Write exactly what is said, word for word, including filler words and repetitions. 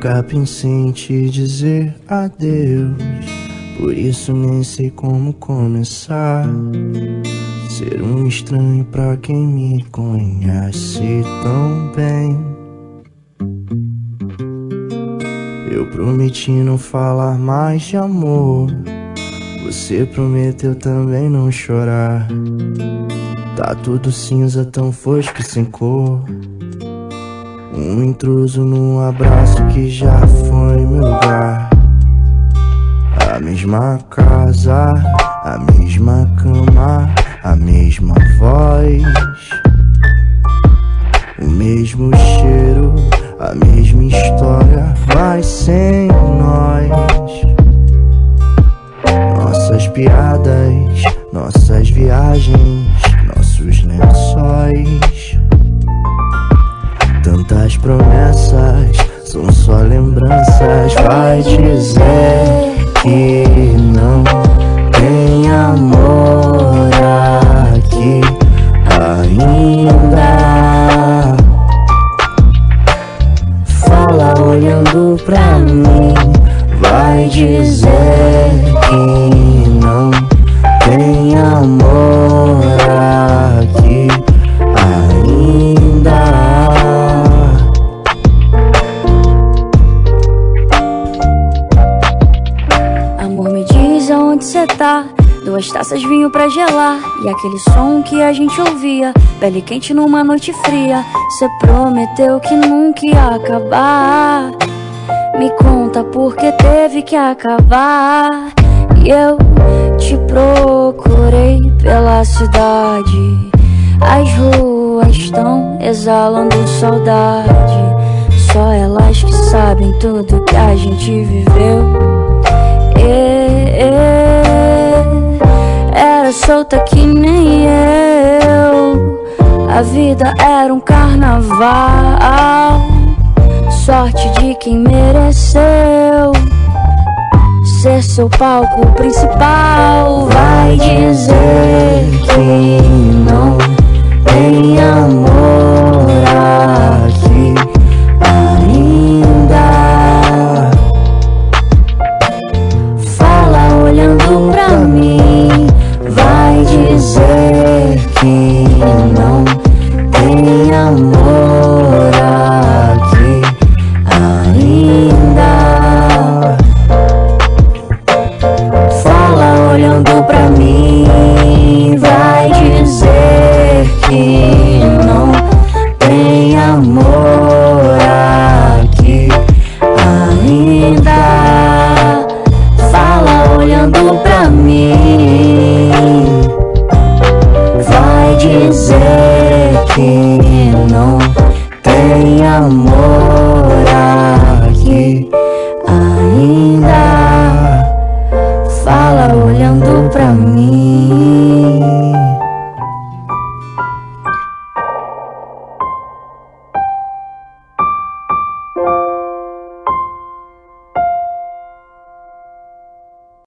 Nunca pensei em te dizer adeus, por isso nem sei como começar. Ser um estranho pra quem me conhece tão bem. Eu prometi não falar mais de amor, você prometeu também não chorar. Tá tudo cinza, tão fosco sem cor. Um intruso num abraço que já foi meu lugar. A mesma casa, a mesma cama, a mesma voz, o mesmo cheiro, a mesma história, mas sem nós. Nossas piadas, nossas viagens, nossos lençóis. Tantas promessas, são só lembranças. Vai dizer que não tem amor aqui ainda. Fala olhando pra mim. Vai dizer que não tem amor aqui ainda. Onde cê tá? Duas taças de vinho pra gelar, e aquele som que a gente ouvia, pele quente numa noite fria. Cê prometeu que nunca ia acabar. Me conta por que teve que acabar. E eu te procurei pela cidade, as ruas estão exalando saudade. Só elas que sabem tudo que a gente viveu. Era solta que nem eu, a vida era um carnaval. Sorte de quem mereceu ser seu palco principal. Vai dizer que não tem amor aqui ainda. Fala olhando pra mim. Vai dizer que não tem amor aqui ainda. Fala olhando pra mim. Vai dizer que não tem amor aqui ainda. Fala olhando pra mim. Vai dizer